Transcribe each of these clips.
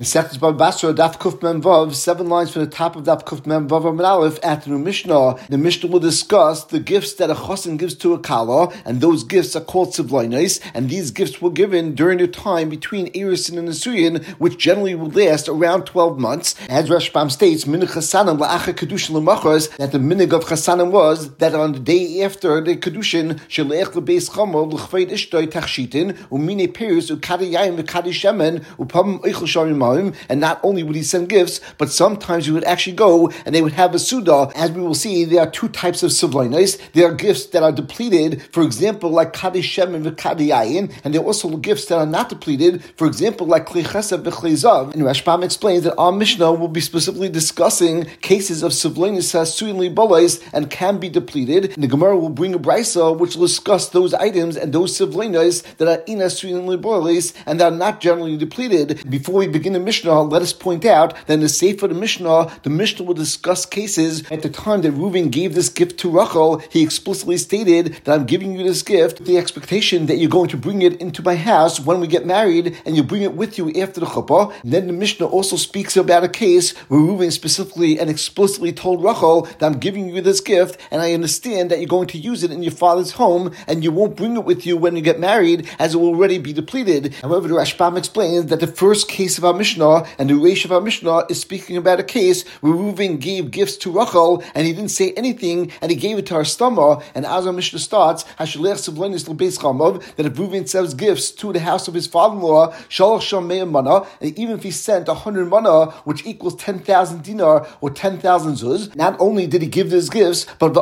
Masechtas Bava Basra, Daf Kuf Mem Vav, 7 lines from the top of Daf Kuf Mem Vav Amud Aleph. After the Mishnah will discuss the gifts that a chosin gives to a kala, and those gifts are called tzivlonos, and these gifts were given during the time between Erusin and Nisuyin, which generally would last around 12 months. As Rashbam states, Minig Chasanim la'achar Kedushin l'machos, that the minig of Chasanim was that on the day after the Kedushin, shelech l'beis chamo l'chveit ishtoi tachshitin, umine perus ukadiyayim v'kadishemen upam eichel sharim. And not only would he send gifts, but sometimes he would actually go and they would have a suda. As we will see, there are two types of sivlonos. There are gifts that are depleted, for example, like kaddish shem and v'kadiyayin, and there are also gifts that are not depleted, for example, like kli chesed v'kli zav. And Rashbam explains that our Mishnah will be specifically discussing cases of sivlonos hasuyin libolos and can be depleted. And the Gemara will bring a brisa which will discuss those items and those sivlonos that are inasuyin libolos and that are not generally depleted. Before we begin the Mishnah, let us point out that in the Sefer of the Mishnah will discuss cases at the time that Reuven gave this gift to Rachel. He explicitly stated that I'm giving you this gift with the expectation that you're going to bring it into my house when we get married, and you bring it with you after the chuppah. And then the Mishnah also speaks about a case where Reuven specifically and explicitly told Rachel that I'm giving you this gift, and I understand that you're going to use it in your father's home, and you won't bring it with you when you get married, as it will already be depleted. However, the Rashbam explains that the first case of our Mishnah and the Reish of our Mishnah is speaking about a case where Reuven gave gifts to Rachel and he didn't say anything and he gave it to her stomach. And as our Mishnah starts, that if Reuven sends gifts to the house of his father-in-law, and even if he sent 100 mana, which equals 10,000 dinar or 10,000 zuz, not only did he give these gifts, but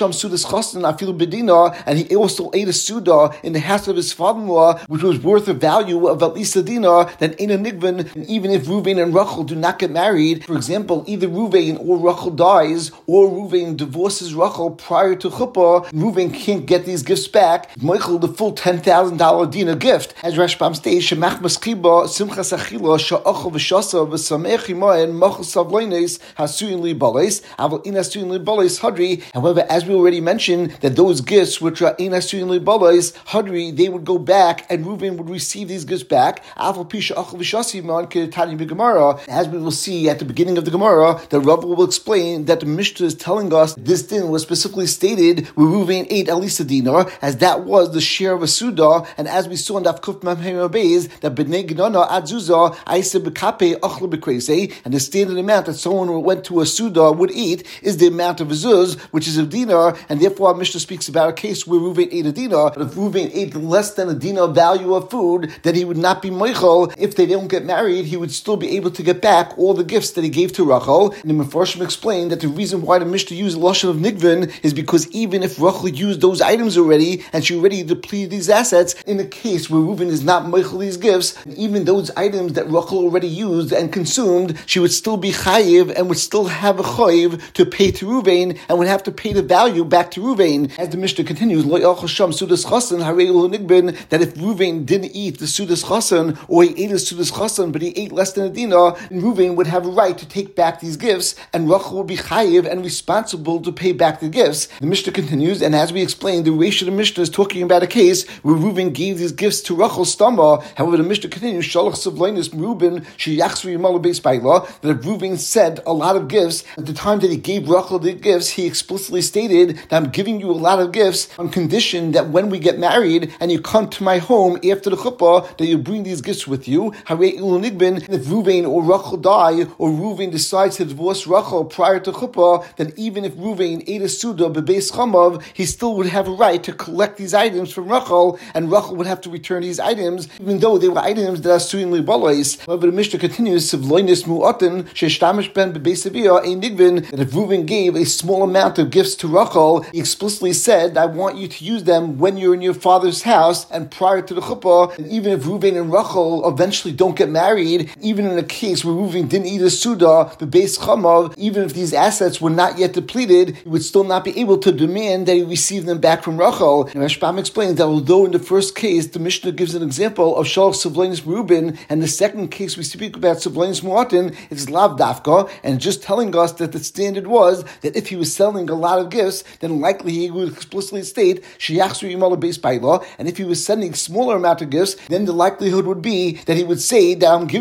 and he also ate a suda in the house of his father-in-law, which was worth a value of at least a dinar, then in a nigvan. And even if Reuven and Rachel do not get married, for example, either Reuven or Rachel dies, or Reuven divorces Rachel prior to chuppah, Reuven can't get these gifts back. Michael, the full $10,000 dinar gift. As Rashbam states, Shemach Maskiba, Simchas Achila, Sha'achel V'shasa, V'samech Imayin, Machal Savloines, Hasuyin Liboles, Aval Inasuyin Liboles, Hadri. However, as we already mentioned, that those gifts which are Inasuyin Liboles, Hadri, they would go back, and Reuven would receive these gifts back. Aval Pisha Achel V'shasi, as we will see at the beginning of the Gemara, the Rav will explain that the Mishnah is telling us this din was specifically stated where Reuven ate at least a dinar, as that was the share of a suda, and as we saw in Daf Kuf Mem Beis, that b'nei gnana adzuza aisa b'kape achle b'kreise, and the standard amount that someone who went to a suda would eat is the amount of a zuz, which is a dinar, and therefore our Mishnah speaks about a case where Reuven ate a dinar. But if Reuven ate less than a dinar value of food, then he would not be moichel. If they don't get married, he would still be able to get back all the gifts that he gave to Rachel. And the Mefarshim explained that the reason why the Mishnah used the lashon of nigvan is because even if Rachel used those items already, and she already depleted these assets, in a case where Reuven is not meichel these gifts, even those items that Rachel already used and consumed, she would still be chayiv and would still have a chayiv to pay to Reuven, and would have to pay the value back to Reuven. As the Mishnah continues, lo yachal sham sudas chasen harei lo nigvan, that if Reuven didn't eat the sudas chasen, or he ate the sudas chasen, but he ate less than a dinar, Reuven would have a right to take back these gifts, and Rachel would be chayiv and responsible to pay back the gifts. The Mishnah continues, and as we explained, the Reish of the Mishnah is talking about a case where Reuven gave these gifts to Rachel's stomach. However, the Mishnah continues, Shalach Savlonis Reuben Sheyachsri Yimala Beis Baila, that if Reuven sent a lot of gifts, at the time that he gave Rachel the gifts, he explicitly stated that I'm giving you a lot of gifts on condition that when we get married and you come to my home after the chuppah, that you bring these gifts with you. Harei ilu nigbin, if Reuven or Rachel die, or Reuven decides to divorce Rachel prior to chuppah, then even if Reuven ate a suda bebeis chamav, he still would have a right to collect these items from Rachel, and Rachel would have to return these items, even though they were items that are suin libolos. However, the Mishnah continues, Sivloinis mu'atin sheshtamish ben bebeis aviyah ein nigbin, that if Reuven gave a small amount of gifts to Rachel, he explicitly said, I want you to use them when you're in your father's house and prior to the chuppah, and even if Reuven and Rachel eventually don't get married, even in a case where Reuven didn't eat a suda, the base chamav, even if these assets were not yet depleted, he would still not be able to demand that he receive them back from Rachel. And Rashbam explains that although in the first case, the Mishnah gives an example of Shalach Savlonis Reuben, and the second case we speak about Savlonis Mu'atin, it's Lav Dafka, and just telling us that the standard was that if he was selling a lot of gifts, then likely he would explicitly state, Sheyachsri Yimala Beis Baila, and if he was sending smaller amount of gifts, then the likelihood would be that he would say that I'm giving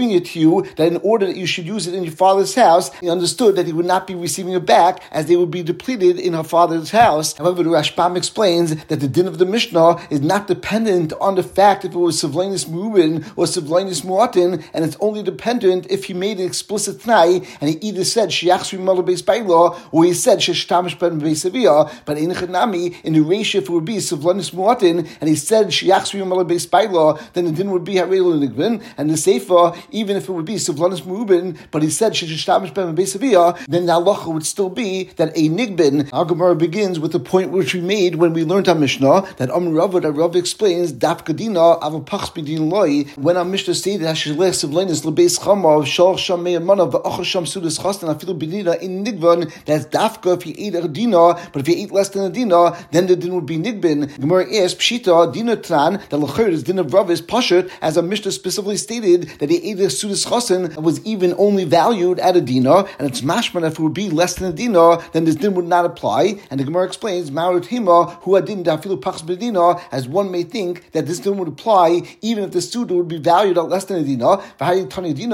giving it to you, that in order that you should use it in your father's house, he understood that he would not be receiving it back, as they would be depleted in her father's house. However, the Rashbam explains that the din of the Mishnah is not dependent on the fact if it was Sivlainus Merubin or Sivlainus Muatin, and it's only dependent if he made an explicit t'nai, and he either said Shiachsri Mala Beis Baila, or he said Sheshtamish Ben Beis Avia. But in Chanami, in the ratio, if it would be Sivlainus Muatin, and he said Shiachsri Mala Beis Baila, then the din would be Harel Nigbin, and the Sefer, even if it would be Sivlainus Merubin, but he said Sheshtamish Ben Beis Avia, then the halacha would still be that a Nigbin. Our Gemara begins with the point which we made when we learned our Mishnah, that Rav explains Daf Kadina Avapachs B'din Loi, when our Mishnah stated Hashalech Sivlainus Lebeis Chama Shal Sham Me'amana V'achar Sham Sudas Chastan Afilu B'dina in Nigvan. That's Dafka if you ate a dina, but if you ate less than a dina, then the din would be Nigbin. Gemara asks Pshita Dina Tran, the L'chayr is din of Rav is Pashat, as our Mishnah specifically stated that he ate a Sudas Chastan and was even only valued at a dina, and it's mashman if it would be less than a dina, then this din would not apply. And the Gemara explains Ma'arut Hima who adin Dafilu Pachs B'dina, as one may think that this din would apply even if the Suda would be valued at less than a dina. And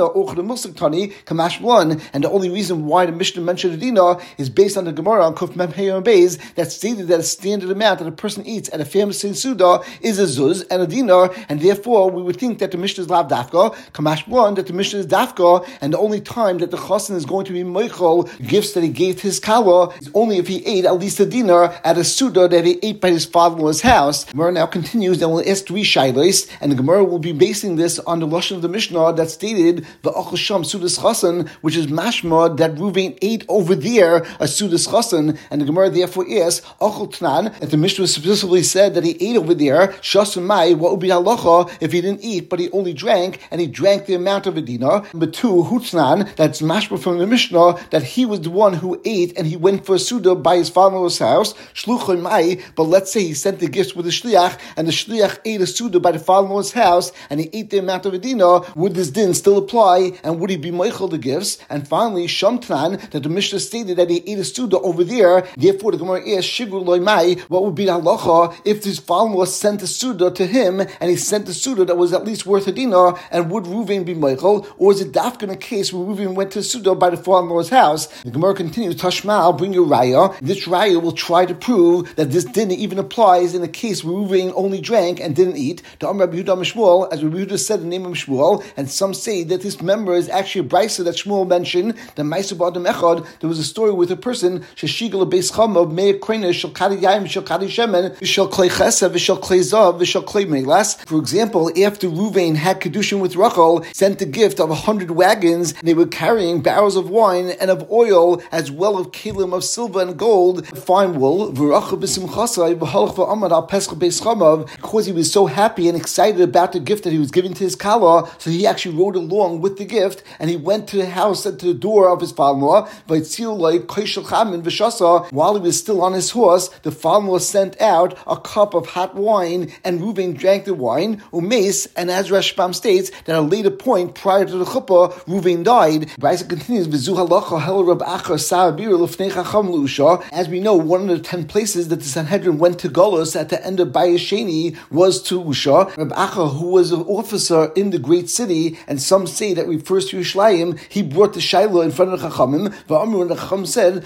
the only reason why the Mishnah mentioned a dina is based on the Gemara on Kuf Mem Hey and Beis that stated that a standard amount that a person eats at a famous Suda is a zuz and a dinar, and therefore we would think that the Mishnah is lav dafka, Kamash Blan, that the Mishnah is dafka, and the only time that the Chassan is going to be Meichel gifts that he gave to his Kala is only if he ate at least a dinar at a Suda that he ate by his father-in-law's house. Gemara now continues and will ask 3 shaylos, and the Gemara will be basing this on the Lashon of the Mishnah that stated V'achal Sham Sudas Chassan, which is mashma that Ruvain ate over there a Sudas Chassan, and the Gemara therefore asks Achal Tnan, if the Mishnah specifically said that he ate over there Shasun Mai, what would be halacha if he didn't eat but he only drank, and he drank the amount of a dinar? Number 2, Hutznan, that's mashma from the Mishnah that he was the one who ate and he went for a Suda by his father-in-law's house Shluchoi Mai, but let's say he sent the gifts with the Shliach and the Shliach ate a Suda by the father-in-law's house and he ate the amount of a dinar, would this din still apply, and would he be meichel the gifts? And finally, Shamtran, that the Mishnah stated that he ate a Suda over there, therefore the Gemara asks Shigur Loi Mai, what would be the halacha if his father-in-law sent a Suda to him and he sent a Suda that was at least worth a dinar, and would Ruvain be meichel, or is it dafka in a case where Ruvain went to a Suda by the father-in-law's house? The Gemara continues, Tashma, I'll bring you raya. This raya will try to prove that this din even applies in a case where Ruvain only drank and didn't eat. To Amr Rabbi Yehuda Shmuel, as Rabbi Yehuda said the name of Shmuel, and some say that this member is actually a brisa that Shmuel mentioned. The Ma'aseh B'Adam Echad, there was a story with a person Sheshigel Beis Chamav Meir Kreina Shel Kadi Yayim Shel Kadi Shemen V'Shel Klei Chesed V'Shel Klei Zav V'Shel Klei Melas. For example, after Ruvain had kedushin with Rachel, sent a gift of 100 wagons, and they were carrying barrels of wine and of oil, as well as kelim of silver and gold, fine wool. V'Rachel b'simchasai v'halach v'amad al Pesach Beis Chamav, because he was so happy and excited about the gift that he was giving to his Kala, so he actually rode along with the gift, and he went to the house and to the door of his father-in-law. While he was still on his horse, the father-in-law sent out a cup of hot wine, and Ruvain drank the wine, umes, and as Rashbam states, that at a later point, prior to the chuppah, Ruvain died. Brisa continues, as we know, one of the 10 places that the Sanhedrin went to Golos at the end of Bayesheni was to Usha. Reb Acha, who was an officer in the great city, and some say that refers to Yerushalayim, he brought the Shiloh in front of the Chachamim. V'amru, and the Chacham said,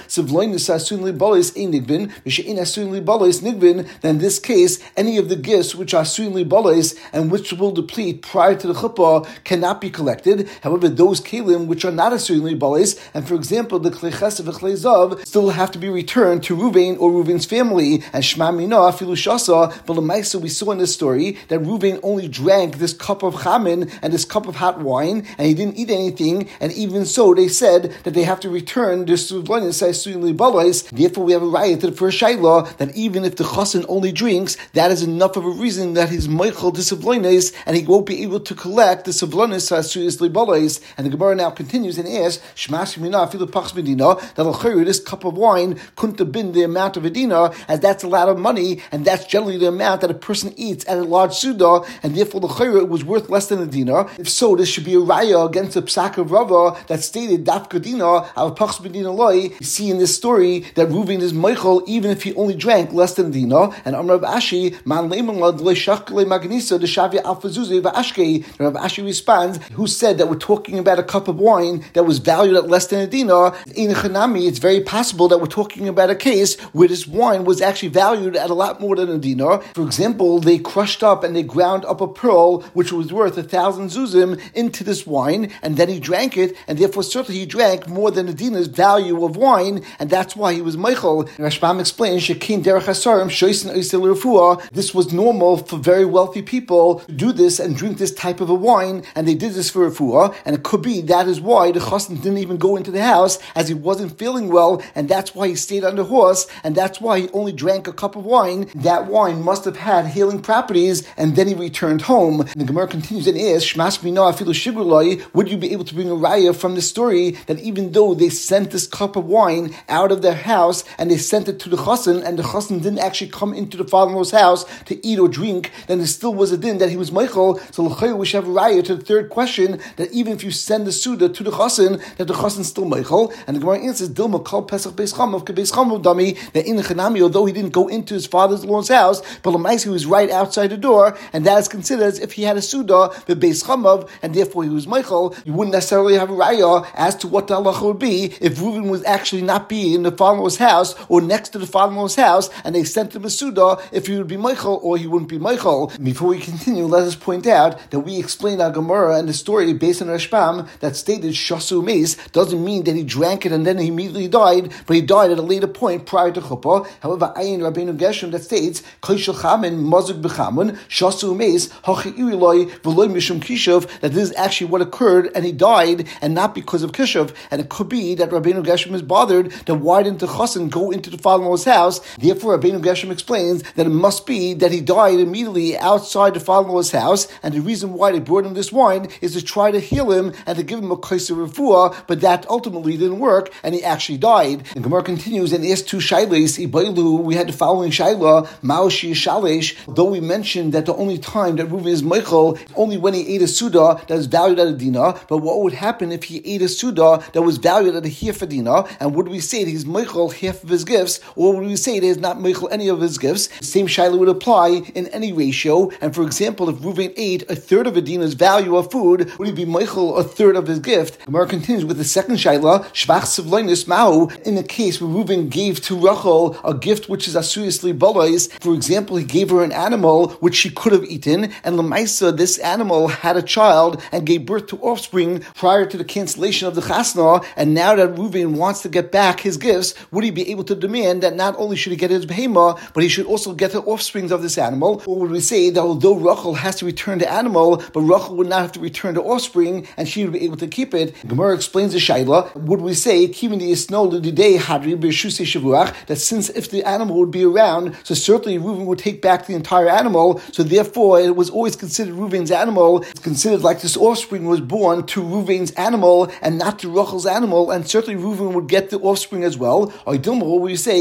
then in this case, any of the gifts which are Asun Libalis and which will deplete prior to the chuppah cannot be collected. However, those kelim which are not Asun Libalis, and for example, the Klei Chesed v'Klei Zav, still have to be returned to Ruvain or Ruvain's family. And Shema Mina Afilu Shasa, but Lemaisa, we saw in this story that Ruvain only drank this cup of chamin and this cup of hot wine, and he didn't eat anything, and even so, they said that they have to return this to Balais. Therefore, we have a raya to the first shayla that even if the chassan only drinks, that is enough of a reason that he's meichel to Savlonis, and he won't be able to collect the Savlonis Sasuyas Balais. And the Gemara now continues and asks, Shmash Mina Filu Pachs Medina, that this cup of wine couldn't have been the amount of a dinar, as that's a lot of money, and that's generally the amount that a person eats at a large suda, and therefore the chayr it was worth less than a dinar. If so, this should be a raya against the psak of Rava that stated dafka dinar al pachs b'dinar loy. You see in this story that Ruvain is meichel even if he only drank less than a dinar. And Amar Rav Ashi man leiman lad loy shachkele magnisa the shavia alfa zuzi v'ashkei. Rav Ashi responds Tans, who said that we're talking about a cup of wine that was valued at less than a dinar. In Chanami, it's very possible that we're talking about a case where this wine was actually valued at a lot more than a dinar. For example, they crushed up and they ground up a pearl which was worth 1,000 zuzim into this wine, and then he drank it, and therefore certainly he drank more than a dinar's value of wine, and that's why he was Meichel. Rashbam explains, Shekin derech hasarim shoysin oisel refuah. This was normal for very wealthy people to do this and drink this type of a wine, and they did this for refuah, and it could be that is why the chassan didn't even go into the house as he wasn't feeling well, and that's why he stayed on the horse, and that's why he only drank a cup of wine. That wine must have had healing properties, and then he returned home. And the Gemara continues and asks, Shmas b'no afilu shiguloi, would you be able to bring a raya from the story that even though they sent this cup of wine out of their house and they sent it to the chassan, and the chassan didn't actually come into the father-in-law's house to eat or drink, then there still was a din that he was Meichel. So l'chayr we should have a raya to the third question, that even if you send the suda to the chassan, that the chassan is still Meichel. And the Gemara answers, Dilma kol pesach beis chamav ke beis chamav dami, that in the Chanami, although he didn't go into his father-in-law's house, but l'mais he was right outside the door, and that is considered as if he had a suda, the beis chamav, and therefore he was Meichel. You wouldn't necessarily have a raya as to what the halacha would be if Reuven was actually not be in the father-in-law's house or next to the father-in-law's house, and they sent him a suda, if he would be Meichel or he wouldn't be Meichel. Before we continue, let us point out that we explained our Gemara and the story based on Rashbam that stated Shasu Meis doesn't mean that he drank it and then he immediately died, but he died at a later point prior to Chuppah. However, Ayin Rabbeinu Gershom that states Koishel Chamin Mazuk B'Chamun Shasu Meis Hachi Iriloi V'Loi Mishum Kishav, that this is actually what occurred and he died and not because of Kishav. And it could be that Rabbeinu Gershom is bothered that why didn't the chassan go into the father-in-law's house? Therefore, Rabbeinu Gershom explains that it must be that he died immediately outside the father-in-law's house, and the reason why they brought him this wine is to try to heal him and to give him a kaiser refuah, but that ultimately didn't work, and he actually died. And Gemara continues and asks two shailes, Ibailu, we had the following shaila, Maoshi Shalesh, though we mentioned that the only time that Reuven is Meichel is only when he ate a suda that is valued at a dinar, but what would happen if he ate a suda that was valued at a half a dinar, and would we say that he's Meichel half of his gifts, or would we say that he's not Meichel any of his gifts? The same shaila would apply in any ratio, and for example, if Reuven ate a third of a dinar's value of food, would he be Meichel a third of his gift? Gemara continues with the second shaila, Shvach Sivloinus Ma'u, in the case where Reuven gave to Rachel a gift which is asuyasly balais. For example, he gave her an animal which she could have eaten, and Lamaisa, this animal had a child and gave birth to offspring prior to the cancellation of the chasna, and now that Reuven wants to get back his gifts, would he be able to demand that not only should he get his behema, but he should also get the offsprings of this animal? Or would we say that although Rachel has to return the animal, but Rachel would not have to return the offspring, and she would be able to keep it? Gemara explains the shaila. Would we say that since if the animal would be around, so certainly Reuven would take back the entire animal, so therefore it was always considered Reuven's animal. It's considered like this offspring was born to Reuven's animal and not to Rachel's animal, and certainly Reuven would get the offspring as well. Or we say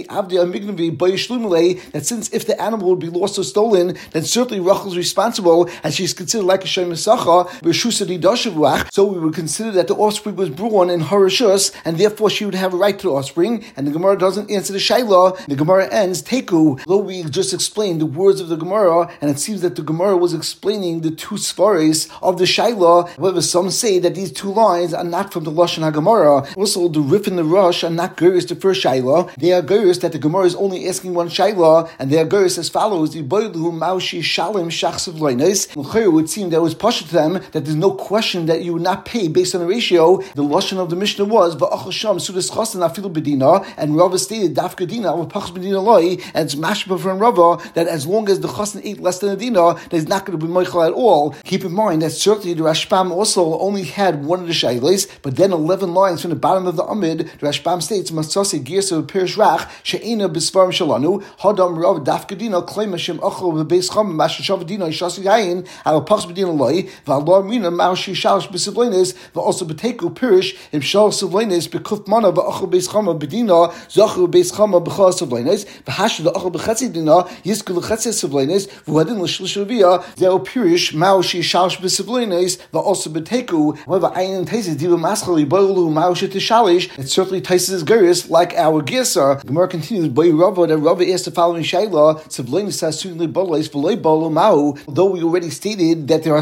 that since if the animal would be lost or stolen, then certainly Rachel's responsible, and she's considered like a Shem Mesacha, so we would consider that the offspring was born in her rishus, and therefore she would have a right to the offspring. And the Gemara doesn't answer the shayla. The Gemara ends Teku. Though we just explained the words of the Gemara, and it seems that the Gemara was explaining the two svaris of the shayla. However, some say that these two lines are not from the Lashon HaGemara. Also, the Rif and the Rosh are not Geras the first shayla. They are Geras that the Gemara is only asking one shayla, and they are Geras as follows: the Boilu Maushi Shalim Shachsav Loines. It would seem that it was pasha to them that there's no question that you would not pay based on the ratio. The Lashon of the Mishnah was Va'achal Sham Sudas Chasan Afilu Bedina, and Rava stated Dafka Dina with Pachas Bedina Loi, and it's mashba from Rava that as long as the Chasan ate less than a dinar, there's not going to be Meichel at all. Keep in mind that certainly the Rashbam also only had one of the shayles, but then 11 lines from the bottom of the Amid, the Rashbam states Masase Girsa Pirish Rach She'ena Bisvarim Shalanu Hadam Rav Dafka Dina Claim Hashem Achol Bebeis Cham Mashav Dina Shasi Yain Al Pachas Bedina Loi Va'Allah Mina Maushi Shalish Besivlenis Va'also Beteku Pirish Im Shal Sivlenis Bekuf Mana Va'achol Beis Chama Bedina Zachu Beis Chama B'chal Sivlenis V'Hashu the Achol B'Chetzi Dina Yizku L'Chetzi Sivlenis V'Hadin L'Shlish Revia Zeo Pirish Maushi Shalish Besivlenis Va'also Beteku. However, Ayin Taisis Diva Maschali Boilu Maushi Tishalish. It certainly Taisis Geras like our Gesar. Gemara continues by Rava that Rava asked the following shayla: Sivlenis has certainly Bolis V'Loi Bolu Mau. Although we already stated that there are scenarios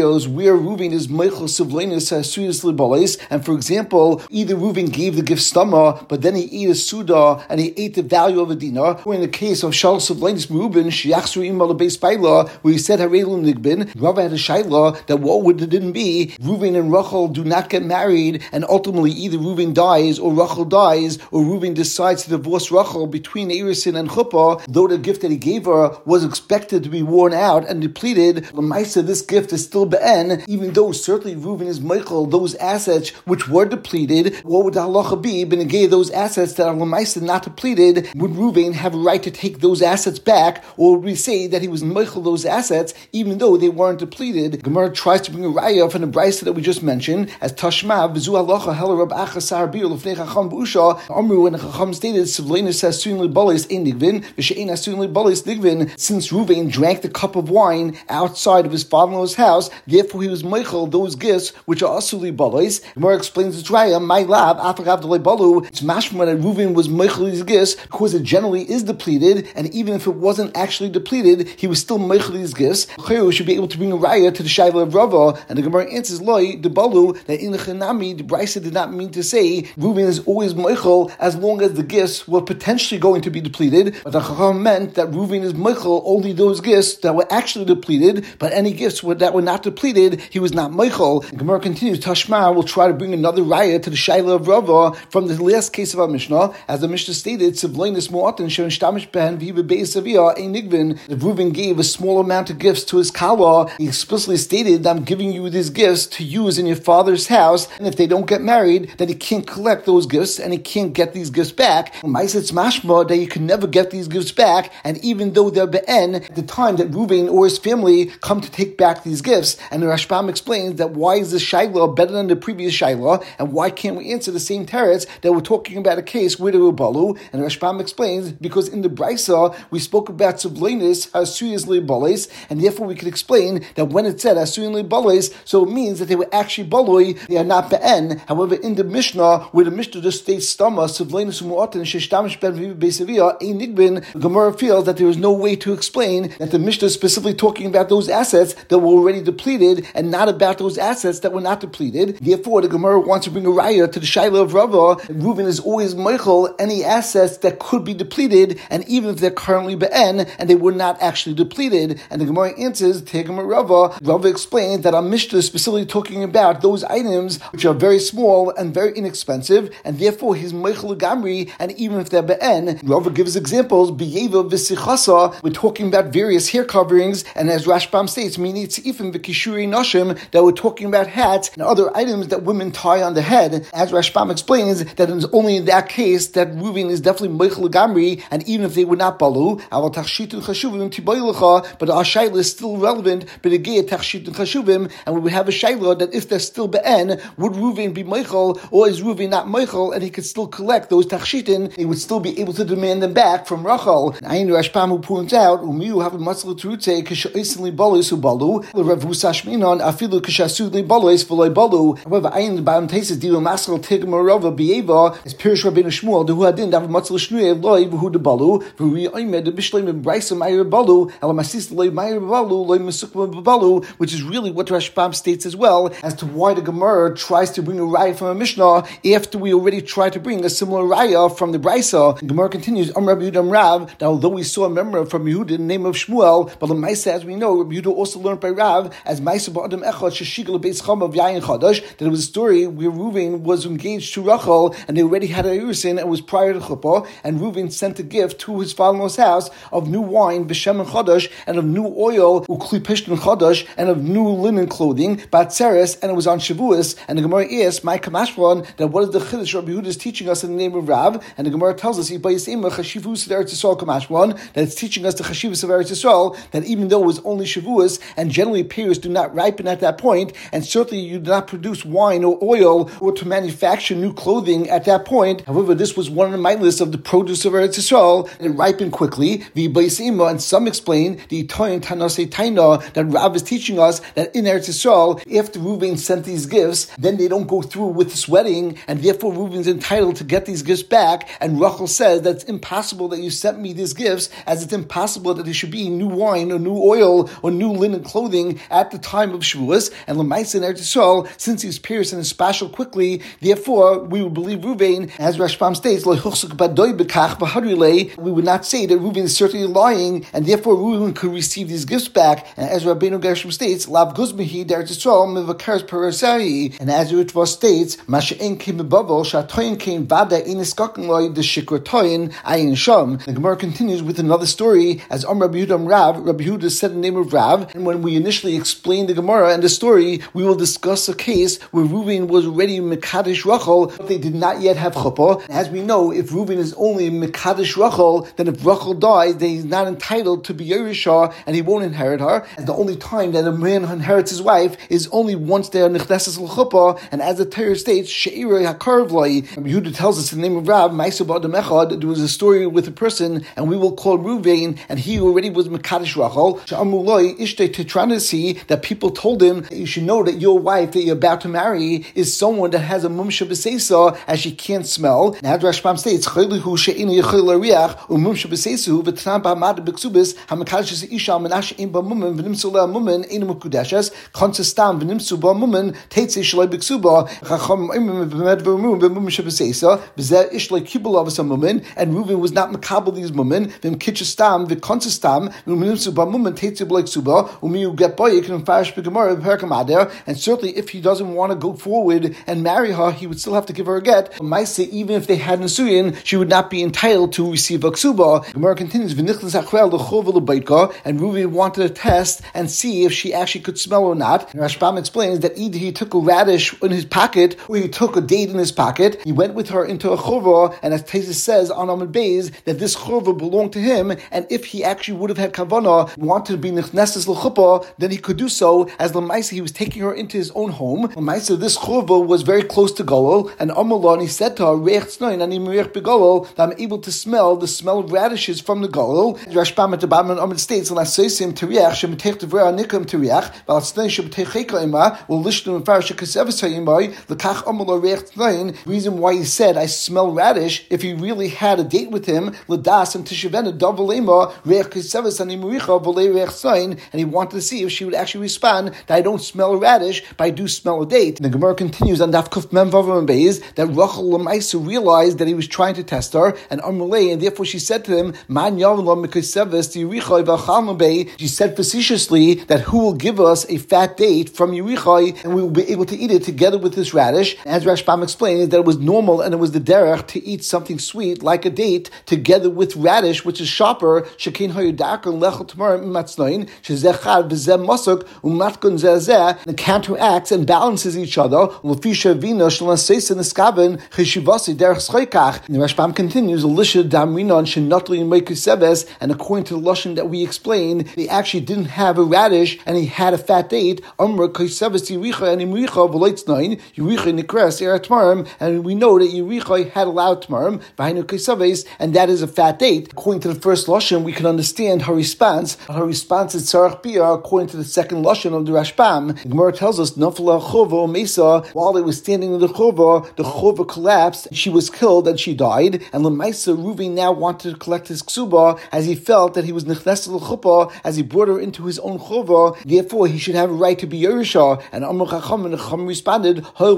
scenarios where Reuven is Meichel Sivlenis Suyas Libalis, and for example, either Reuven gave the gift stama, but then he ate a suda and he ate the value of a dinar, or in the case of Shal Sivlenis Reuven, Shiachsu Imal Beis Baila, where he said Harelu Nigbin, Rava had a shaila that what would it didn't be, Reuven and Rachel do not get married, and ultimately either Reuven dies or Rachel dies, or Reuven decides to divorce Rachel between Erisin and Chuppah, though the gift that he gave her was expected to be worn out and depleted. L'maisa, this gift is still be'en, even though certainly Reuven is Michael, those assets which were depleted. What would the halacha be? Benegay those assets that are l'maisa not depleted, would Reuven have a right to take those assets back, or would we say that he was Michael those assets even though they weren't depleted? Gemara tries to bring a raya from the brisa that we just mentioned as Tashma v'zu halacha hel Rab Acha Sar Bir l'fnei Chacham b'usha Amru, when the Chacham stated Sivlenis Asun Libalis ein nigvin v'she'ein Asun Libalis nigvin, since Reuven drank the cup of wine outside of his father-in-law's house, therefore he was Michael those gifts which are Asuli Balis. Gemara explains it's raya my lab afagav the Balu. It's mashma that Reuven was Michael these gifts because it generally is depleted, and even if it wasn't actually depleted, he was still Michael these gifts. We should be able to bring a raya to the Shaila of Rava, and the Gemara answers Loi the Balu that in the Chanami the Brisa did not mean to say Reuven is always Michael as long as the gifts were potentially going to be depleted, but the Chacham meant that Reuven is Michael only those gifts that were actually depleted, but any gifts that were not depleted, he was not Michael. And Gemara continues, Tashma will try to bring another raya to the Shaila of Rava from the last case of our Mishnah, as the Mishnah stated, Sivlenis Mu'atan Shem Shtamish Ben Viva Beis Avia Ein Nigvin. If Reuven gave a small amount of gifts to his kala, he explicitly stated, I'm giving you these gifts to use in your father's house, and if they don't get married, then he can't collect those gifts and he can't get these gifts back. It's mashma that you can never get these gifts back, and even though they're be'en, at the time that Reuven or his family come to take back these gifts, and the Rashbam explains that why is this shaila better than the previous shaila, and why can't we answer the same teretz that we're talking about a case with a Rubalu, and the Rashbam explains because in the Brisa we spoke about Sublenis Hasuyas Le'Bales, and therefore we could explain that when it said Hasuyas Le'Bales, so it means that they were actually baloi, they are not be'en. However, in the Mishnah, where the Mishnah just states stama Sublenis Mu'atan Sheshtamish Ben Viva Beis Avia Ein Nigbin, the Gemara feels that there is no way to explain that the Mishnah is specifically talking about those assets that were already depleted and not about those assets that were not depleted. Therefore, the Gemara wants to bring a raya to the Shaila of Rava. Reuven is always Michael any assets that could be depleted, and even if they're currently be'en and they were not actually depleted. And the Gemara answers, Tegam Rava. Rava explains that our Mishnah is specifically talking about those items which are very small and very inexpensive, and therefore he's Michael Gamri, and even if they're be'en, Rava gives examples, B'yeva v'sichasa, we're talking about various hair coverings, and as Rashbam states, Mini tzifim v'kishuri nashim, that we're talking about hats and other items that women tie on the head. As Rashbam explains, that it's only in that case that Reuven is definitely Michael Gamri, and even if they were not balu, but our shaila is still relevant, but again, and we would have a shaila that if they're still be'en, would Reuven be Michael, or is Reuven not Michael, and he could still collect those tachshitin, he would still be able to demand them back from Rachel. Ayin Rashbam who points out, Umiu have a matzal terutze k'sha'isli balis hu balu, l'revu sashminon afilu k'shasudli balis v'loi balu. However, Ayin the bottom tases dilu matzal tigmarova b'yeva is Pirish Rabbeinu Shmuel the huadin dav matzal shnuye loi v'hu de balu v'hui oimed the bishleim in brayso ma'ir balu elamasis loi ma'ir balu loi mesukma balu, which is really what Rashbam states as well as to why the Gemara tries to bring a raya from a Mishnah after we already tried to bring a similar raya from the Brisa. The Gemara continues, Rabbi Yehuda Rav, that although we saw a member from Yehuda in the name of Shmuel, but the Maisa, as we know, Rabbi Yehuda also learned by Rav, as Maisa ba'adam echad sheshigel beis chama of Yayin Chadash, that it was a story where Reuven was engaged to Rachel, and they already had a Yerusin, and was prior to Chuppah, and Reuven sent a gift to his father-in-law's house of new wine, b'shem and Chadash, and of new oil, ukli pishtin Chadash, and of new linen clothing, batzeres, and it was on Shavuos, and the Gemara asks, my kamashvan, that what is the Chiddush Rabbi Yehuda is teaching us in the name of Rav, and the Gemara tells us, that it's teaching us the Chashivus of Eretz Yisrael, that even though it was only Shavuos, and generally pears do not ripen at that point, and certainly you do not produce wine or oil, or to manufacture new clothing at that point. However, this was one of my lists of the produce of Eretz Yisrael, and it ripened quickly. And some explain the Itoyin Tanase Taina, that Rav is teaching us that in Eretz Yisrael, after Reuven sent these gifts, then they don't go through with this wedding, and therefore Reuven's entitled to get these gifts back, and Rachel says that it's impossible that you sent me these gifts, as it's impossible that there should be new wine or new oil or new linen clothing at the time of Shavuos, and Lemaisa in Eretz Yisrael, since he was pierced and is spatial quickly, therefore we would believe Reuven, as Rashbam states, we would not say that Reuven is certainly lying, and therefore Reuven could receive these gifts back. And as Rabbeinu Gershom states, Lav Guzmihi Eretz Yisrael Mivakares Parasai, and as Ritva states, Masha'en came Bavel, Shatoyin came Vada Iniskakin Loy, the Shikra Toyin, Ayin Sham. The Gemara continues with another story, as Rabbi Yehuda Rav, Rabbi Yehuda said the name of Rav, and when we initially explained the Gemara and the story, we will discuss a case where Reuven was already Mekadesh Rachel, but they did not yet have chuppah. As we know, if Reuven is only Mekadesh Rachel, then if Rachel dies, then he's not entitled to be Yerusha, and he won't inherit her. And the only time that a man inherits his wife is only once they are Nechnesses l'chuppah, and as the Torah states, She'irei HaKarv Loi. Yehuda tells us in the name of Rav, Ma'aseh B'Adam Echad, there was a story with a person, and we will call Reuven, and he already was Mekadesh Rachel. She'amu Loi Ishtei Tetranasi, that people told him that you should know that your wife that you're about to marry is someone that has a mumsha b'seisa, as she can't smell. Now Rashbam states, Chaylihu she'ini yechil l'riach u'mumsha b'seisu v'tnan b'hamad b'ksubis hamakadosh isha menash ein b'mumen v'nimsu le'amumen ein mukudeshes konsistam v'nimsu b'mumen teitze shloi b'ksuba chacham imim v'med v'mumen v'mumsha b'seisa v'zeh ishloi kibula v'samumen, and Reuven was not makabel these mumen v'mkitchestam v'konsistam v'nimsu b'mumen teitze b'loi ksuba u'miyu get boyik and farish b'gemara v'perkam ader. And certainly if he doesn't want to go forward and marry her, he would still have to give her a get. Maisa, even if they had Nisuyin, she would not be entitled to receive a ksuba. Gemara continues, and Reuven wanted to test and see if she actually could smell or not. And Rashbam explains that either he took a radish in his pocket or he took a date in his pocket. He went with her into a churva, and as Taisus says on Amud Beis, that this churva belonged to him, and if he actually would have had kavanah, wanted to be nechnesses l'chuppah, then he could do so, as Lamaisa he was taking her into his own home. Lamaisa, this churva was very close to Golol, and Amalon, he said to her, that I'm able to smell the smell of radishes from the Golol. Rashbam at the bottom of the states, while reason why he said, I smell radish, if he really had a date with him, and he wanted to see if she would actually respond that I don't smell a radish, but I do smell a date. And the Gemara continues on Daf Kuf Mem Vav and Beis that Rachel Lamaisa realized that he was trying to test her, and therefore she said to him, Man she said facetiously that who will give us a fat date from Yerichai, and we will be able to eat it together with this radish. As Rashbam explained, that it was normal and it was the derech to eat something sweet like a date together with radish, which is sharper. Shekin hayudakar lechel tomorrow matznoin shezechad v'zeh masuk umatkun zeh. The counteracts and balances each other. Lefisha vina shalaseis neskaven cheshivasi derech schoikach. The Rashbam continues, Elisha damrinon shenatli meikuseves, and according to the lashon that we explained, they actually didn't have a radish and he had a fat date. Amr kaiseves yiricha and imricha v'leitznoin yiricha nikres eratmarim, and we know that yiricha had allowed tmarim v'hainu kaiseves, and that is a fat date. According to the first lashon, we can understand her response. Her response is tzarach bia. According to the second lashon of the Rashbam, the Gemara tells us nafla chova mesa, while they were standing in the chova collapsed. She was killed and she died. And Lemaisa, Reuven now wanted to collect his ksuba, as he felt that he was nechnes l'chuppah, as he brought her into his own chova. Therefore, he should have a right to be Yerusha. And Amar Chacham, and Chacham responded,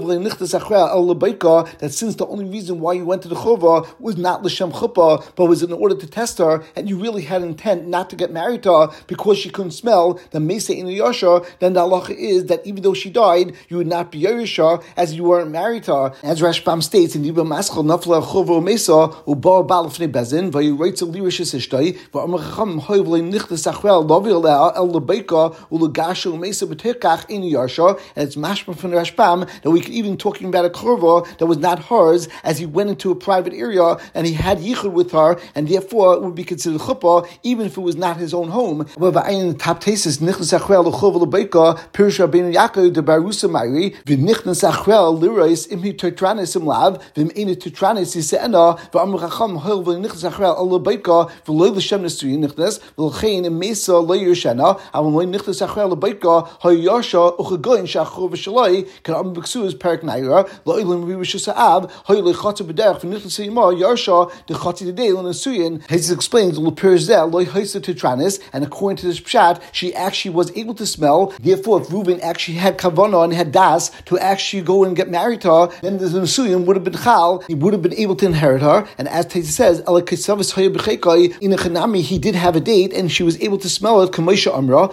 that since the only reason why you went to the chova was not l'shem chuppah, but was in order to test her, and you really had intent not to get married to her because she couldn't smell the mesa in the yasha, then the halacha is that even though she died, you would not be Yerusha, as you weren't married to her. As Rashbam states in Yibam Maschal Nafla Chova Mesa Uba Balafne Bezin Vayuraytzel Lirishis Ishtai Vamacham Hoyvle Nichtas Achwel Lavil El Lebeika Ulagashu Mesa Betekach in Yarsha. And it's mashma from Rashbam that we could even talking about a Chova that was not hers, as he went into a private area and he had yichud with her, and therefore it would be considered chuppah even if it was not his own home. However, in the top tesis Nichtas Achwel Chova Lebeika Pirsha Ben Yaakov de Barusa Mairi V'Nichtas Achwel Lirais Imhi Tetranis Imlav V'Im Eni Tetranis Yiseena V'Amr Chacham Hol V'Nichtas Achwel Allah Beika V'Lo L'Shem Nesuyin Nichtas V'Lchein Mesa Lo Yershena Avon Lo Nichtas Achwel Beika Hayarsha Uchagoyin Shachor V'Shaloi Kan Am B'Ksu's Perik Naira Lo Ilim Rishus Ha'av Hoy Lechatz B'Derech V'Nichtas Yima Yarsha Dechati D'Dei Lo Nesuyin. His explains Lo Perzeh Lo Haisa Tetranis, and according to this pshat, she actually was able to to smell. Therefore, if Reuven actually had kavanah and had das to actually go and get married to her, then the Nesuyim would have been chal, he would have been able to inherit her. And as Taisa says, in a Chanami, he did have a date and she was able to smell it. Kamoisha Amra,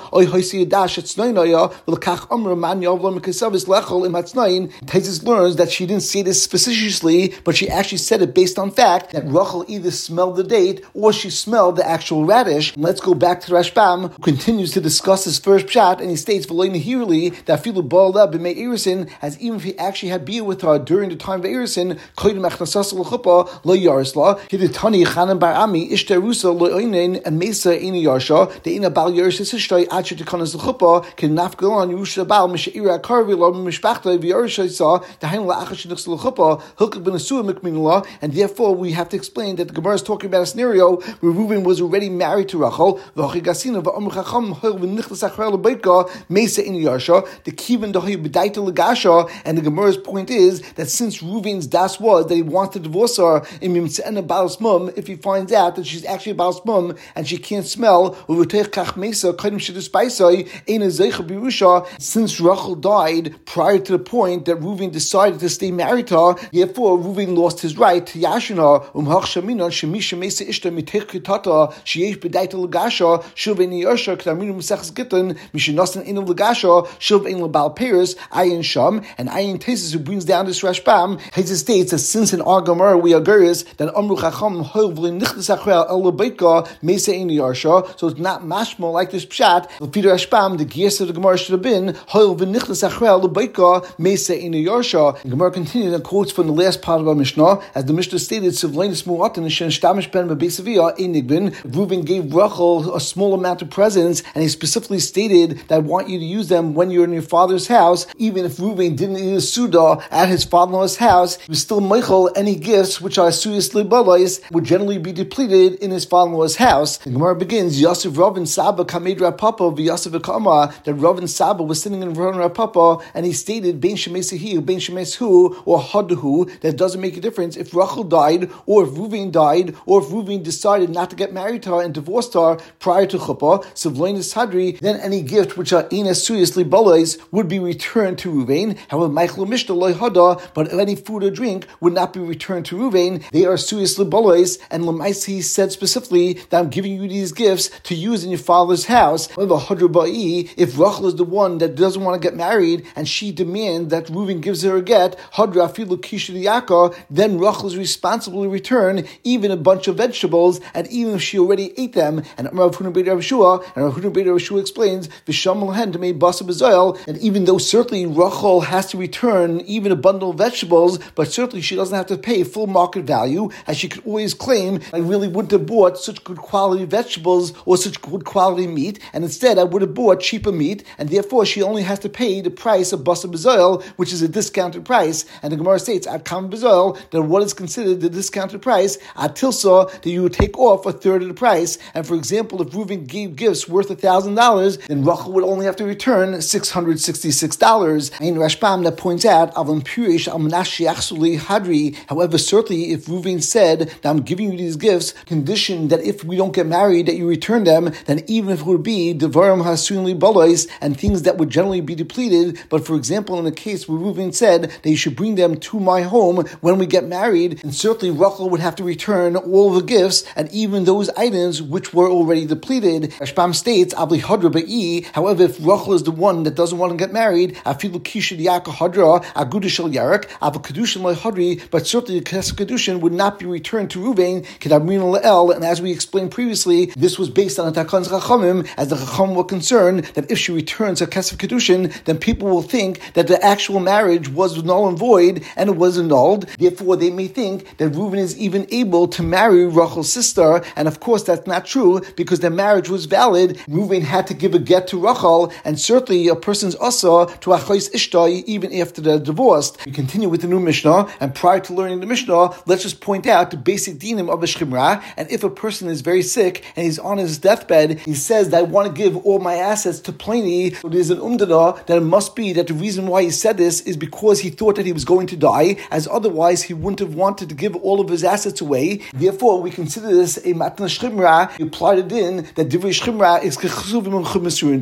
Taisa learns that she didn't say this facetiously, but she actually said it based on fact that Rachel either smelled the date or she smelled the actual radish. And let's go back to Rashbam, who continues to discuss his first pshat, and he states, that Filu Ba'ala b'mei Erisin, as even if he actually had beer with her during the time of Erisin, koydem achnasas l'chuppah lo yarisla, hidetani Chanan bar Ami ishtarusa lo oinen and mesa ina yarsha, the ina bal yarisha sishtay acher tekanas l'chuppah can nafgalon yusha bal mishaira karvi lo mishpachta v'yarisha sa dahin la'achash nix l'chuppah hilkik ben asua mikminula, and therefore we have to explain that the Gemara is talking about a scenario where Reuven was already married to Rachel, v'achigasina v'amr chacham hil v'nichlas achar l'beitka mesa ina yarsha, the kivan dahi b'daita l'gasha, and the Gemara's point is that since Reuven's das was that he wants to divorce her in mimtze'ena balas mum, if he finds out that she's actually a balas mum and she can't smell, since Rachel died prior to the point that Reuven decided to stay married to her, therefore Reuven lost his right to yashin her. Ayin Sham, and Ayin Tesis, who brings down this Rashbam, he states that since in our Gemara we are Geras, that Amru Chacham Hoivli Nichtas Achreal El Beitka Mesa Ein Yarsha, so it's not mashma like this Pshat. Peter Rashbam, the gears of the Gemara should have been Hoivli Nichtas Achreal El Beitka Mesa Ein Yarsha. The Gemara continues and quotes from the last part of our Mishnah, as the Mishnah stated, Sivlainus Mu'atan Shen Shtamish Ben Mebesavia Ein Nigbin. Reuven gave Rachel a small amount of presents, and he specifically stated that I want you to use them when you're in your father's house. Even if Reuven didn't eat a Suda at his father-in-law's house, he was still Michael. Any gifts which are Suyas Libalais would generally be depleted in his father-in-law's house. The Gemara begins, Yosef Rav and Saba Kamed Rapapa v'Yosef Kama, that Rav and Saba was sitting in front of Rapapa, and he stated, Ben Shemesahi, Ben Shemeshu, or Haduhu, that doesn't make a difference if Rachel died, or if Reuven died, or if Reuven decided not to get married to her and divorced her prior to Chuppah, Sivlainus Hadri, then any gift which are Enes Suyas Libalais would be returned to Reuven. However, Michael Mishta Loy Hada, but any food or drink would not be returned to Reuven. They are Suyas Libalais, and Lamaisi said specifically that I'm giving you these gifts to use in your father's house. However, Hadra Ba'i, if Rachel is the one that doesn't want to get married and she demands that Reuven gives her a get, Hadra Afilu Kisha Yaka, then Rachel is responsible to return even a bunch of vegetables, and even if she already ate them. And Rav Huna Beit Rav Shua, and Rav Huna Beit Rav Shua explains, V'sham Lahen to make Basa B'Zoil, and even though certainly Rachel has to return even a bundle of vegetables, but certainly she doesn't have to pay full market value, as she could always claim, I really wouldn't have bought such good quality vegetables or such good quality meat, and instead I would have bought cheaper meat, and therefore she only has to pay the price of Basa B'Zoil, which is a discounted price. And the Gemara states at Kam B'Zoil that what is considered the discounted price at Tilsa, that you would take off a third of the price. And for example, if Reuven gave gifts worth $1,000, then Rachel would only have to return $666. And Rashbam that points out, however, certainly if Reuven said that I'm giving you these gifts, condition that if we don't get married, that you return them, then even if it would be Devarim Hasunli Balais and things that would generally be depleted, but for example, in the case where Reuven said that you should bring them to my home when we get married, and certainly Rachel would have to return all the gifts and even those items which were already depleted. Rashbam states, however, if Rachel is the one that doesn't want to get married, but certainly the Kesef Kedushin would not be returned to Reuven, and as we explained previously, this was based on the Takan's Chachamim, as the Chacham were concerned that if she returns a Kesef Kedushin, then people will think that the actual marriage was null and void, and it was annulled. Therefore, they may think that Reuven is even able to marry Rachel's sister, and of course that's not true, because their marriage was valid. Reuven had to give a get to Rachel, and certainly a person's asa to Achos Ishtai even after they're divorced. We continue with the new Mishnah, and prior to learning the Mishnah, let's just point out the basic dinim of a Shchimra. And if a person is very sick and he's on his deathbed, he says that I want to give all my assets to Pliny, so there's an umdana that it must be that the reason why he said this is because he thought that he was going to die, as otherwise he wouldn't have wanted to give all of his assets away. Therefore, we consider this a matna Shchimra. You applied it in that Divrei Shchimra is kechsuvim and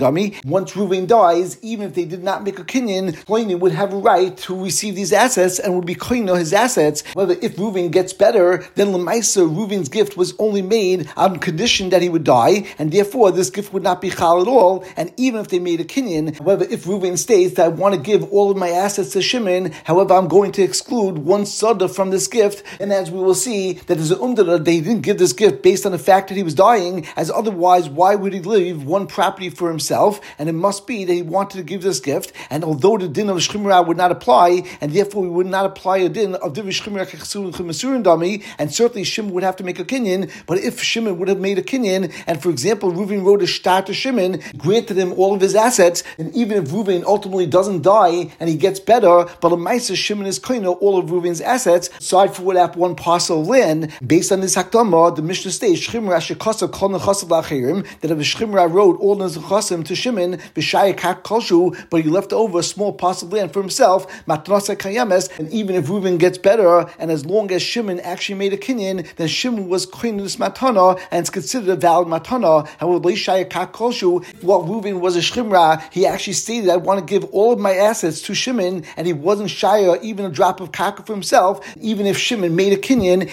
Dami. Once Reuven dies, even if they did not make a kinyan, Shlomi would have a right to receive these assets and would be koino his assets. However, if Reuven gets better, then Lemaisa, Reuven's gift was only made on condition that he would die, and therefore this gift would not be chal at all. And even if they made a kinyan, however, if Reuven states that I want to give all of my assets to Shimon, however, I'm going to exclude one sada from this gift, and as we will see, that there's an umdana, they didn't give this gift based on the fact that he was dying, as otherwise, why would he leave one property for himself? And it must be that he wanted to give this gift, and although the din of Shchimra would not apply, and therefore we would not apply a din of Div Shchimra Kechsur Chemasurin Dami, and certainly Shimon would have to make a kinyan, but if Shimon would have made a kinyan, and for example, Reuven wrote a shtar to Shimon, granted him all of his assets, and even if Reuven ultimately doesn't die, and he gets better, but a Maisa Shimon is koino all of Reuven's assets, aside for that one parcel of land. Based on this hakdama, the Mishnah states Shchimra shekasa kol nechasav lachirim, that if Shchimra wrote all the nechasim to Shimon b'shayik hak kolshu, but he left over a small parcel of land for himself, matnasa kayames, and even if Reuven gets better, and as long as Shimon actually made a kinyan, then Shimon was koino this matana, and it's considered a valid matana. However, b'shayik hak kolshu, while Reuven was a Shchimra, he actually stated, I want to give all of my assets to Shimon, and he wasn't shire even a drop of kaka for himself. Even if Shimon made a kinyan,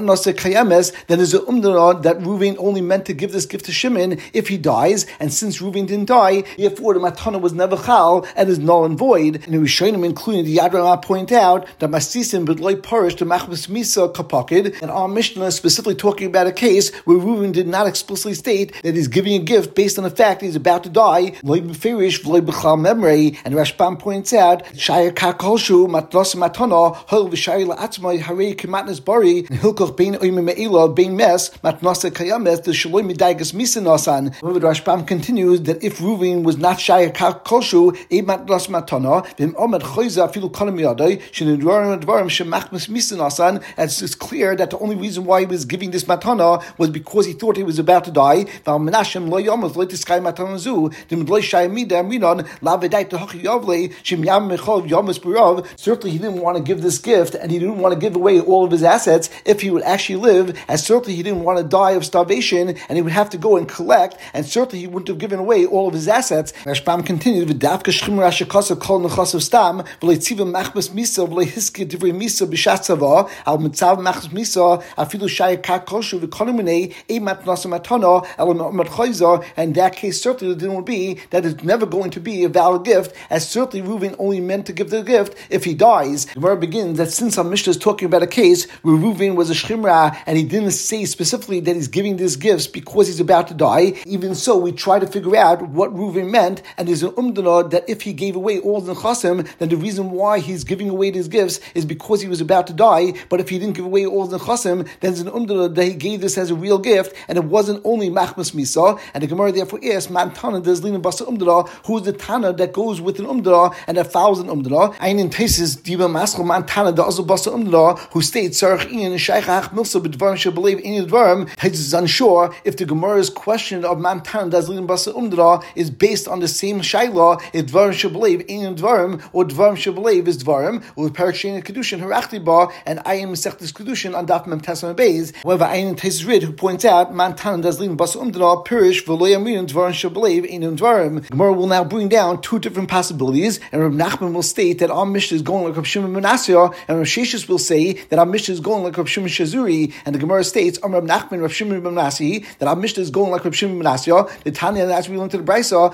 then there's a umdana that Reuven only meant to give this gift to Shimon if he dies, and since Reuven didn't die, therefore the matana was never chal and is null and void. And the Rishonim, including the Yad Ramah, point out that Masisim b'dloi parish to machmas misa kapakid, and our Mishnah is specifically talking about a case where Reuven did not explicitly state that he's giving a gift based on the fact that he's about to die. Loi b'firish v'loi b'chal memrei, and Rashbam points out shaya kakolshu matnos matana hol v'shayla atzmai harei kematnas bari hilkoch bein oime me'ila bein mes matnasa kayames the shaloi midaigas misanasan. However, the Rashbam continues that if Reuven was not shaya kakolshu e matnos matana v'im omed choyza afilu kolam yadai shenidvarim advarim shemachmas misanasan, as it's clear that the only reason why he was giving this matana was because he thought he was about to die. Val menashem lo yomos lo tiskai matana zu dim lo shaya midam rinon lavedai tohachi yavle shem yam mechov yomus barav. Certainly he didn't want to give this gift, and he didn't want to give away all of his assets if he would actually live, as certainly he didn't want to die of starvation, and he would have to go and collect, and certainly he wouldn't have given away all of his assets. Rashbam continued, v'davka shchimra shekasa kol nechasav stam v'leitzivim machmas misa v'leihiske divrei misa b'shatzava al mitzav machmas misa afilu shaya kakoshu v'kolimene e matnasa matana el matchayza. And in that case, certainly the din would be that it's never going to be a valid gift, as certainly Reuven only meant to give the gift if he dies. The Gemara begins that since our Mishnah is talking about a case where Reuven was a shchimra and he didn't say specifically that he's giving these gifts because he's about to die, even so we try to figure out what Reuven meant, and there's an umdana that if he gave away all the nechasim, then the reason why he's giving away these gifts is because he was about to die. But if he didn't give away all the nechasim, then there's an umdana that he gave this as a real gift, and it wasn't only machmas misa. And the Gemara therefore asks, man tana does lina basa umdana, who's the tana that goes with an umdana and that follows an umdana? Einen Tesis diba maschel man tana da also basa umdana, who states sarach in shaychach milsa b'dvarim shebelev in dvarim. Tesis is unsure if the Gemara's question of man tana does lina basa umdana is based on the same shayla, if dvarim shebelev in dvarim or dvarim shebelev is dvarim, or parak shein kedushin harachti ba, and I am mesechtes kedushin on daf mem tesam beis. However, Einen Tesis Rid, who points out man tana does lina basa umdana pirish v'lo yamin dvarim shebelev in dvarim. Gemara will now bring down two different possibilities, and Reb Nachman will state that our Mishnah is going like Reb Shimon ben Asya, and Reb Sheshes will say that our Mishnah is going like Reb Shimon Shazuri, and the Gemara states Reb Nachman, Reb Shimon ben Nasi, that our Mishnah is going like Reb Shimon ben Asya. The Tanya, as we learned to the Brisa,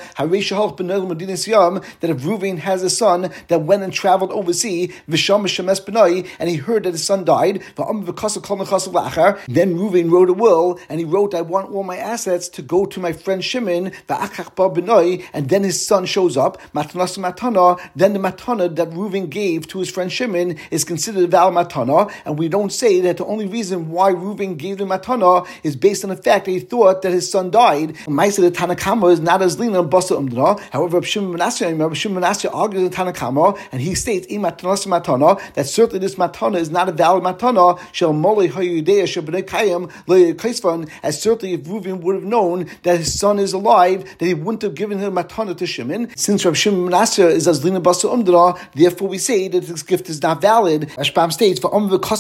that if Reuven has a son that went and traveled overseas, and he heard that his son died, then Reuven wrote a will, and he wrote, I want all my assets to go to my friend Shimon, and then his son shows up, then the matana that Reuven gave to his friend Shimon is considered a valid matana, and we don't say that the only reason why Reuven gave the matana is based on the fact that he thought that his son died. Maisa the Tanakama is not as lina basa umdana. However, Reb Shimon ben Asya argues the Tanakama, and he states matana that certainly this matana is not a valid matana. As certainly if Reuven would have known that his son is alive, that he wouldn't have given him matana to Shimon. Since Reb Shimon ben Asya is as lina basa umdana, therefore we say that this gift is not valid. Rashbam states for and it's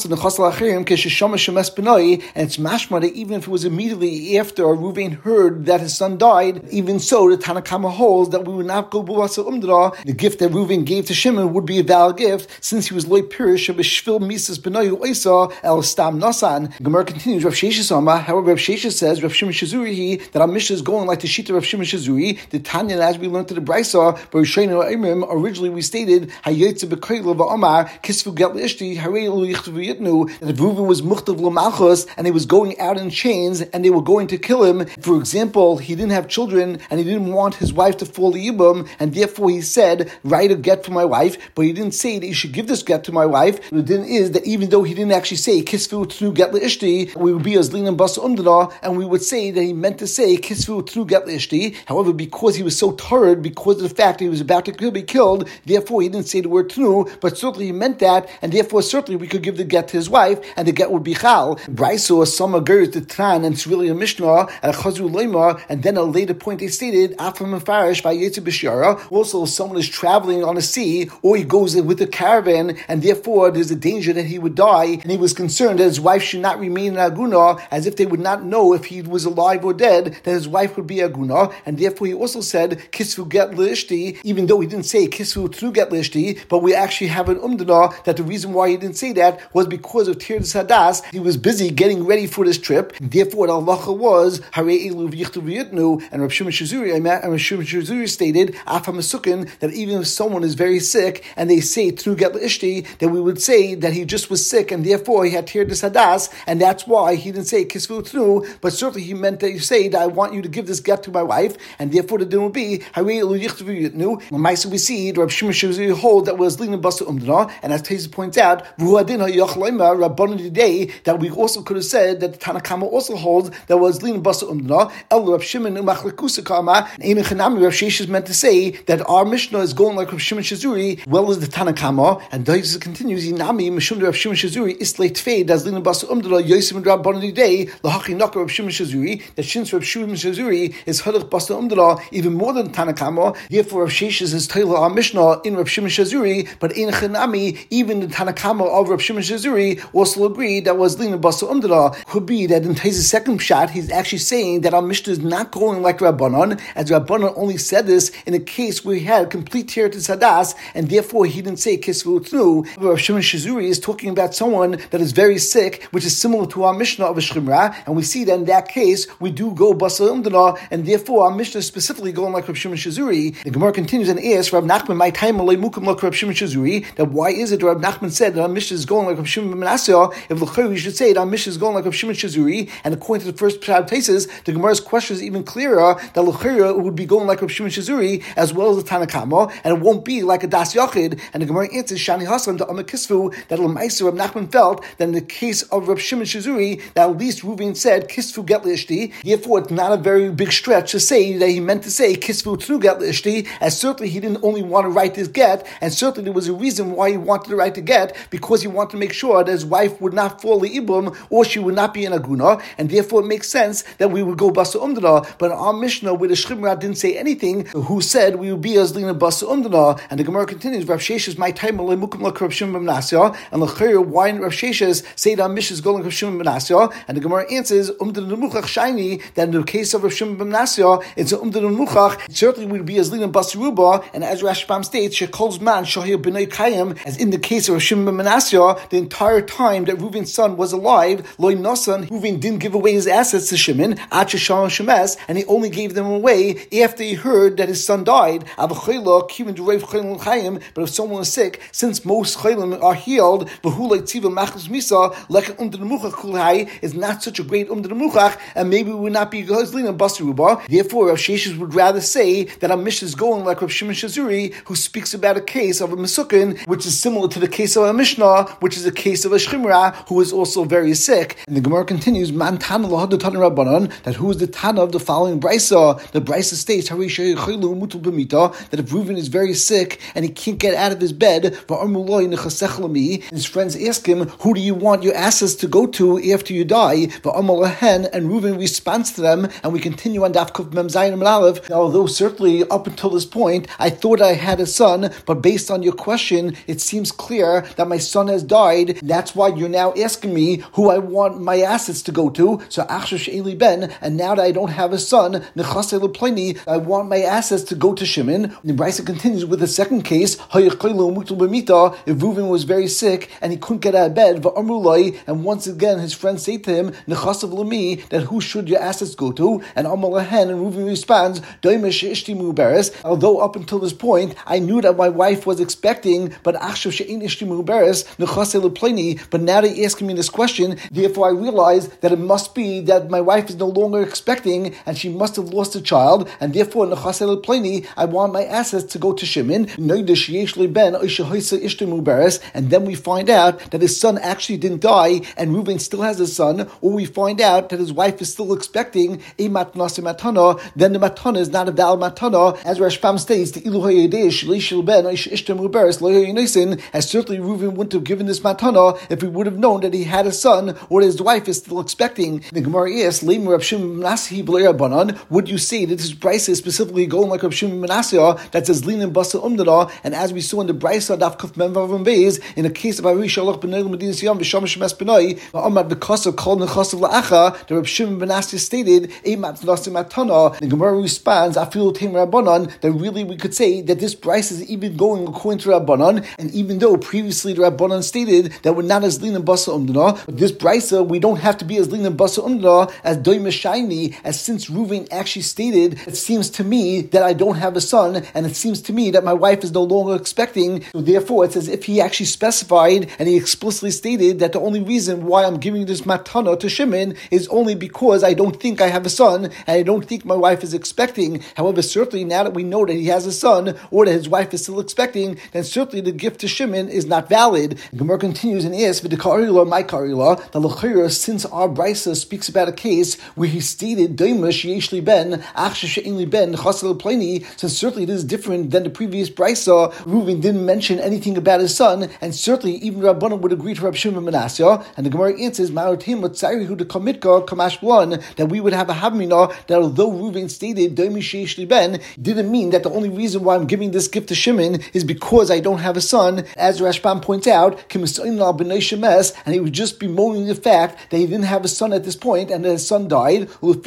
mashma that even if it was immediately after Reuven heard that his son died, even even so, the Tanakama holds that we would not go b'basa umdra. The gift that Reuven gave to Shimon would be a valid gift, since he was loy pirish of shvil misas b'noyu oisa el stam nasan. Gemara continues, Rav Sheshes Amar, however, Rav Sheshes says, Rav Shimon Shazuri, that our Mishnah is going like the Shita Rav Shimon Shazuri, the Tanya, as we learned to the Brisa, but originally we stated, Hayotze b'koyla v'amar, kisvu get l'ishti, harei lu yichtavu yitnu, that if Reuven was muchtav l'malchus, and he was going out in chains, and they were going to kill him. For example, he didn't have children, and he didn't want his wife to fall yibum, and therefore he said, write a get for my wife, but he didn't say that you should give this get to my wife. The din is that even though he didn't actually say, kisvu tnu get l'ishti, we would be as linan bas umdana, and we would say that he meant to say, kisvu tnu get l'ishti. However, because he was so tired, because of the fact that he was about to be killed, therefore he didn't say the word tnu, but certainly he meant that, and therefore certainly we could give the get to his wife, and the get would be chal. Braiso, some agurs, the Tran, and it's really a Mishnah, and a Chazru Leimar, and then at a later point they stated, Afam and Farish by Yetzi B'Shara. Also, someone is traveling on a sea, or he goes with a caravan, and therefore there's a danger that he would die, and he was concerned that his wife should not remain in Aguna, as if they would not know if he was alive or dead, that his wife would be Aguna, and therefore he also said, Kisvu get l'ishti, even though he didn't say Kisvu tru get l'ishti, but we actually have an umdana that the reason why he didn't say that was because of Tirdas Hadas. He was busy getting ready for this trip, therefore the halacha was, Harei elu v'yichtav v'yitnu, and Rav Shimon Shazuri stated, Afam Mesukin, that even if someone is very sick, and they say tru get l'ishti, then we would say that he just was sick, and therefore he had Tirdas Hadas, and that's why he didn't say Kisvu tru, but certainly he meant that you say that I want you to give this get to my wife, and therefore the din would be, Harei elu yichtav v'yitnu. When we see Rav Shimon Shazuri hold that was linan basa umdana, and as Teza points out, that we also could have said that the Tanakama also holds that was Lina Basa Umdana. El Rav Shimon Umachlekusa Kama. Ein Chanami Rav Sheshes is meant to say that our Mishnah is going like Rav Shimon Shazuri, well as the Tanakama. And Teza continues, Inami Mishum Rav Shimon Shazuri Islay Tfei das Lina Basa Umdana Yosim and Rabbanu Day Lahachi Naka Rav Shimon Shazuri. That since Rav Shimon Shazuri is Hadach Basa Umdana even more than Tanakama, therefore Rav Sheshes is Taylor our Mishnah in Rav Shimon Shazuri. But Ein Chanami, even the Tanakama of Rav Shimon Shazuri also agreed that was Lina Basa Umdana. Could be that in Tai's second shot, he's actually saying that our Mishnah is not going like Rabbanon, as Rabbanon only said this in a case where he had complete Tirdas Hadas, and therefore he didn't say Kisvu Tnu. Rav Shimon Shazuri is talking about someone that is very sick, which is similar to our Mishnah of a Shchimra, and we see that in that case, we do go Basa Umdana, and therefore our Mishnah is specifically going like Rav Shimon Shazuri. The Gemara continues and asks, Rav Nachman, my time Malay Mukim like Rav Shimon Shazuri, that why is it that Rav Nachman said that our Mishnah is going like Rav Shimon Manasseh? If l'chayr we should say that our Mishnah is going like Rav Shimon Shazuri, and according to the first Pshat Taisus, the Gemara's question is even clearer, that l'chayr would be going like Rav Shimon Shazuri as well as the Tanakama, and it won't be like a Das Yachid. And the Gemara answers, Shani Haslam to Kisvu, that l'maisa Rav Nachman felt that in the case of Rav Shimon Shazuri, that at least Reuven said Kisvu get l'ishti. Therefore, it's not a very big stretch to say that he meant to say Kisvu tnu get l'ishti, as certainly he didn't only want to write this get, and certainly there was a reason why he wanted to write the get, because he wanted to make sure that his wife would not fall ibum, or she would not be in aguna, and therefore it makes sense that we would go basa umdana. But in our Mishnah, where the Shchimra didn't say anything, who said we would be as lina basa umdana, and the Gemara continues, Rav Sheshes my time malay mukim like Rav Shimon ben Manasseh, and l'chayr why didn't Rav Sheshes say that our Mishnah is going like Rav Shimon ben Manasseh? And the Gemara answers, umdana nemuchach shiny, that in the case of Rav Shimon ben Manasseh, it's an umdana nemuchach, certainly would be as lina basa ruba, and as Rashbam states, shekol's man shahir b'nei kayim, as in the case of Rav Shimon ben Manasseh, the entire time that Reuven's son was alive, loy nasan, Reuven didn't give away his assets to Shimon, and he only gave them away after he heard that his son died. But if someone is sick, since most chaylim are healed, is not such a great umdanamuchach, and maybe we would not be gazlina basiruba. Therefore, Rav Sheshes would rather say that our Mishnah is going like Rav Shimon Shazuri, who speaks about a case of a Mesukin, which is similar to the case of a Mishnah, which is a case of a Shchimra, who is also very sick. And the Gemara continues, Man Tana lahadu Tana Rabbanan, that who is the Tana of the following Brisa? The Brisa states, that if Reuven is very sick and he can't get out of his bed, his friends ask him, who do you want your assets to go to after you die? And Reuven responds to them, and we continue on Daf Kuf Mem Zayin Mem Aleph. Although certainly up until this point, I thought I had a son, but based on your question, it seems clear that my son has died. That's why you're now asking me who I want my assets to go to. So Achshash Eli Ben, and now that I don't have a son, I want my assets to go to Shimon. And the Brisa continues with the second case. If Reuven was very sick and he couldn't get out of bed, and once again his friends say to him, that who should your assets go to? And Reuven responds, although up until this point I knew that my wife was expecting, but now they're asking me this question, therefore I realize that it must be that my wife is no longer expecting and she must have lost a child, and therefore I want my assets to go to Shimon. And then we find out that his son actually didn't die and Reuven still has a son, or we find out that his wife is still expecting a matana, then the matana is not a val matana, as Rashbam states, the as certainly Reuven wouldn't have given this matana if he would have known that he had a son or that his wife is still expecting. The Gemara asks, would you say that this Brisa is specifically going like Reb Shimon Manasseh that says Lin and Basa Umdana, and as we saw in the Brisa Daf Kuf Mem Vav Beis, in the case of Ari Shalach ben Neil Medina Siyam v'Shamash Mes Benoi, Amad B'Kasa Kol Nechasav La'acha, the Reb Shimon Manasseh stated Eimat Nasim Matana. The Gemara responds, Afilu Teim Rabbanan, that really we could say that this Brisa is even going according to Rabbanan, and even though previously the Rabbanan stated that we're not as Lin and Basa Umdana, but this Brisa we don't have to be as Lin and Basa Umdana as Doim Shaini, as since Reuven actually stated, it seems to me that I don't have a son, and it seems to me that my wife is no longer expecting. So therefore, it's as if he actually specified and he explicitly stated that the only reason why I'm giving this matana to Shimon is only because I don't think I have a son, and I don't think my wife is expecting. However, certainly now that we know that he has a son, or that his wife is still expecting, then certainly the gift to Shimon is not valid. The Gemara continues and asks, "V'dekarila, my karila, the lechira, since our Brisa speaks about a case where he stated Doimish Yeshli Ben, Ben, since certainly it is different than the previous Brisa, Reuven didn't mention anything about his son, and certainly even Rabbanan would agree to Reb Shimon Manasseh, and the Gemara answers, that we would have a Havmina, that although Reuven stated Ben, didn't mean that the only reason why I'm giving this gift to Shimon is because I don't have a son, as Rashbam points out, and he would just be bemoaning the fact that he didn't have a son at this point, and that his son died,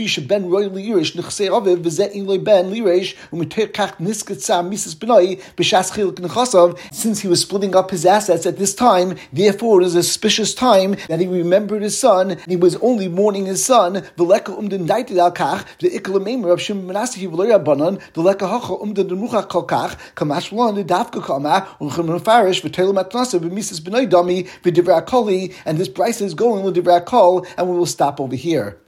since he was splitting up his assets at this time, therefore it was a suspicious time that he remembered his son, and he was only mourning his son. And this Brisa is going with the Kol, and we will stop over here.